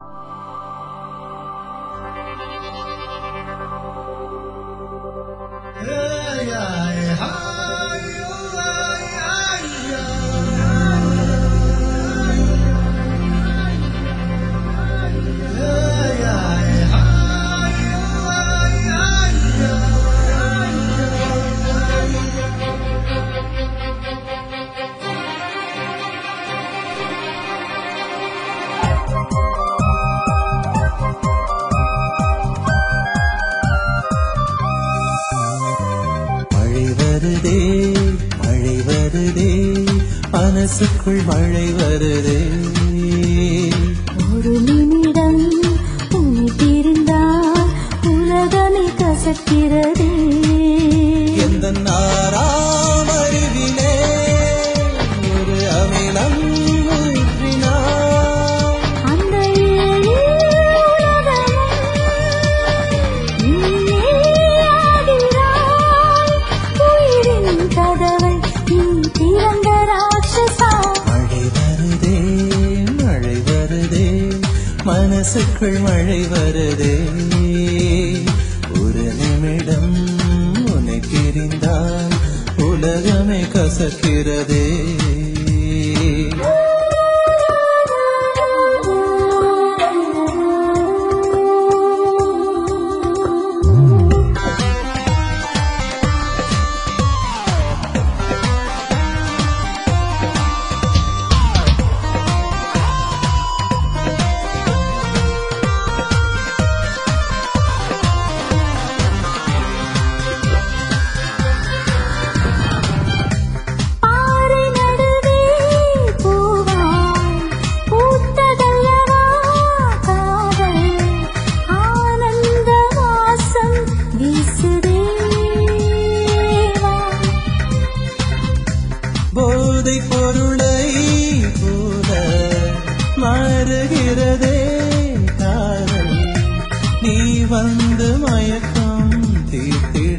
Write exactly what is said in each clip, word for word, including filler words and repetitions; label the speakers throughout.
Speaker 1: மழை வருதே மனசுக்குள் மழை வருதே
Speaker 2: ஒரு நிமிடம் உன்னை பிரிந்தால் உலகமே கசக்கிறதே
Speaker 1: எந்த நாராம் அறிவிலே ஒரு அமிலம் ஊற்றினார்
Speaker 2: அந்த ஏழு உலகமும் நீயே ஆகிறாய் உயிரின் கதவை நீ திறந்த ராட்சசா
Speaker 1: மழை வருதே மழை வருதே மனசுக்குள் மழை வருதே ஒரு நிமிடம் உன்னை பிரிந்தால் உலகமே கசக்கிறதே போதை பொருளை போல மாறுகிறதே காதல் நீ வந்து மயக்கம் தீர்த்திட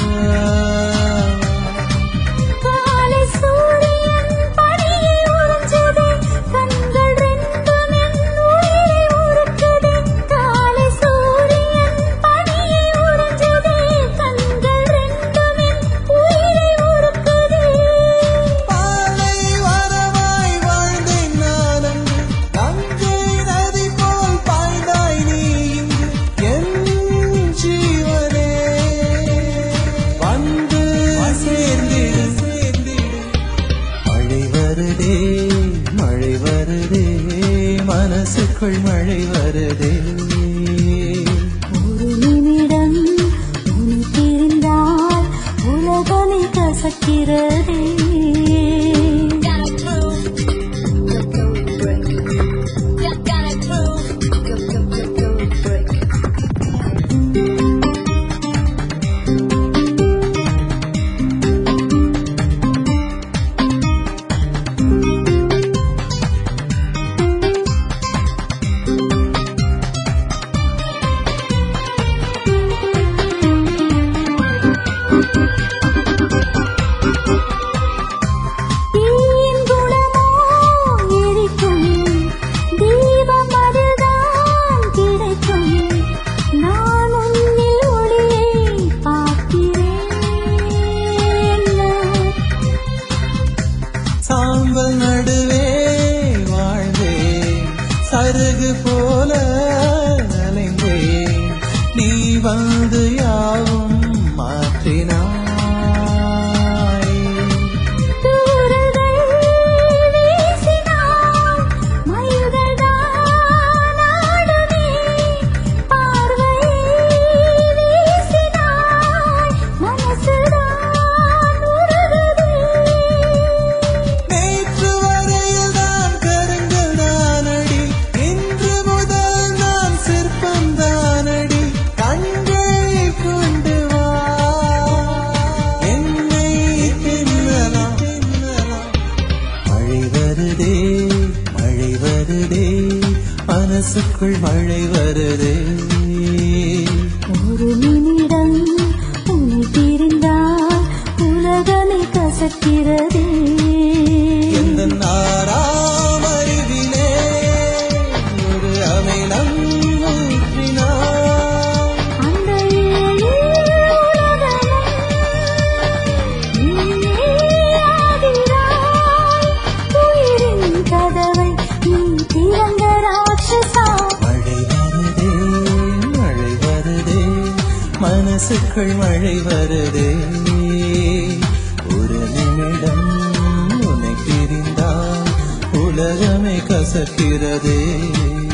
Speaker 2: காலை சூரியன் பனியை உறிஞ்சுதே கண்கள் ரெண்டும் என் உயிரை உருக்குதே காலை சூரியன் பனியை உறிஞ்சுதே கண்கள் ரெண்டும் என் உயிரை உருக்குதே
Speaker 1: பாலை வரவாய் வாழ்ந்தேன் நான் அங்கு கங்கை நதி போல் பாய்ந்தாய் நீ இங்கு என் ஜீவனே வந்து சேர்ந்திடு சேர்ந்திடு மழை வருதே மழை வருதே மனசுக்குள் மழை வருதே
Speaker 2: ஒரு நிமிடம் உன்னை பிரிந்தால் உலகமே கசக்கிறதே தீயின் குணமோ எரிக்கும் தீபம் அதுதான் கிடைக்கும் நான் உன்னில் ஒளியை பார்க்கிறேன்
Speaker 1: சாம்பல் நடுவே வாழ்ந்தே சருகு போல அலைந்தே நீ வந்து யாவும் மாற்றினாய்
Speaker 2: தூரங்கள் வீசினாய் மயில்கள்தான் ஆடுமே பார்வை வீசினாய் மனசுதான் உருகுதே
Speaker 1: நேற்று வரையில் நான் கருங்கல் தானடி இன்று முதல் நான் சிற்பம் தானடி கண்களை கொண்டு வா என்னை பின்னலாம் மழை வருதே மழை வருதே மனசுக்குள் மழை வருதே
Speaker 2: ஒரு நிமிடம் உன்னை பிரிந்தால் உலகமே கசக்கிறதே
Speaker 1: எந்த நாராம் அறிவிலே ஒரு அமில மனசுக்குள் மழை வருதே ஒரு நிமிடம் உன்னை பிரிந்தால் உலகமே கசக்கிறதே